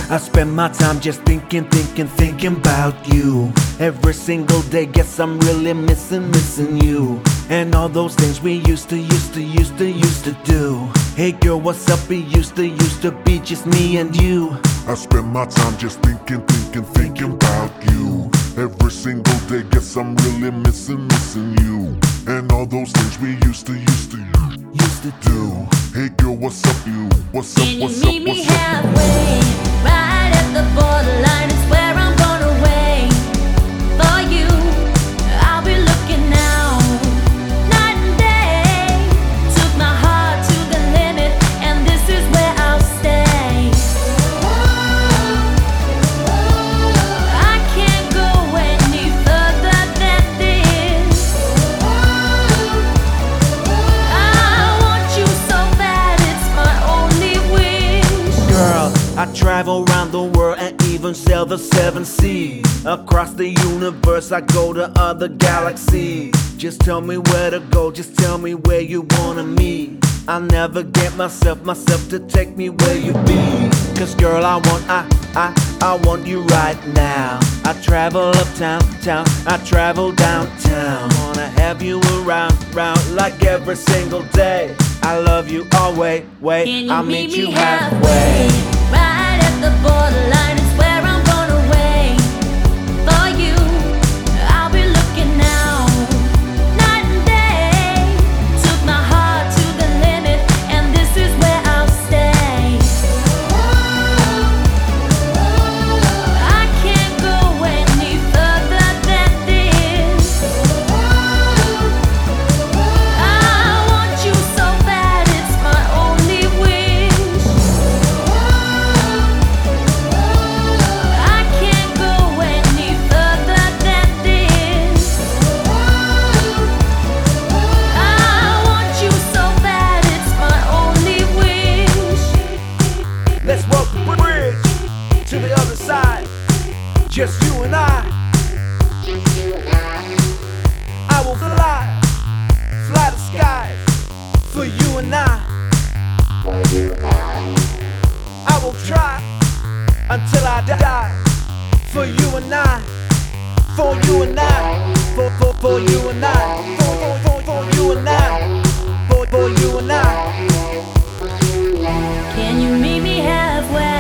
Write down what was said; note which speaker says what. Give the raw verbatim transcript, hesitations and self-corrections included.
Speaker 1: I spend my time just thinking, thinking, thinking about you. Every single day, guess I'm really missing, missing you. And all those things we used to, used to, used to, used to do. Hey girl, what's up? It used to, used to be just me and you.
Speaker 2: I spend my time just thinking, thinking, thinking about you. Every single day, guess I'm really missing, missing you. And all those things we used to, used to,
Speaker 1: Used to do.
Speaker 2: Hey girl, what's up you? What's up,
Speaker 3: Can
Speaker 2: what's
Speaker 3: you
Speaker 2: up,
Speaker 3: meet me
Speaker 2: what's up?
Speaker 3: halfway? Right at the borderline is where I'm gonna wait for you. I'll be looking now, night and day. Took my heart to the limit, and this is where I'll stay. I can't go any further than this. I want you so bad, it's my only wish.
Speaker 1: Girl, I travel around the world and even sail the seven seas. Across the universe, I go to other galaxies. Just tell me where to go, just tell me where you wanna meet. I'll never get myself, myself to take me where you be. Cause girl, I want, I, I, I want you right now. I travel uptown, town, I travel downtown. Wanna have you around, round like every single day. I love you always, wait,
Speaker 3: Can you
Speaker 1: I'll
Speaker 3: meet
Speaker 1: meet
Speaker 3: me
Speaker 1: you
Speaker 3: halfway?
Speaker 1: halfway.
Speaker 3: Right at the borderline is where I'm gonna wait for you. I'll be looking now, night and day. Took my heart to the limit, and this is where I'll stay. I can't go any further than this. I want you so bad, it's my only wish. I can't go any further than this. I want you so bad, it's my only wish.
Speaker 1: Let's walk the bridge to the other side. Just you and I. I will fly, fly the skies for you and I. I will try until I die for you and I. For you and I. For for for you and I. For for for for you and I. For for you and I.
Speaker 3: Can you meet me halfway?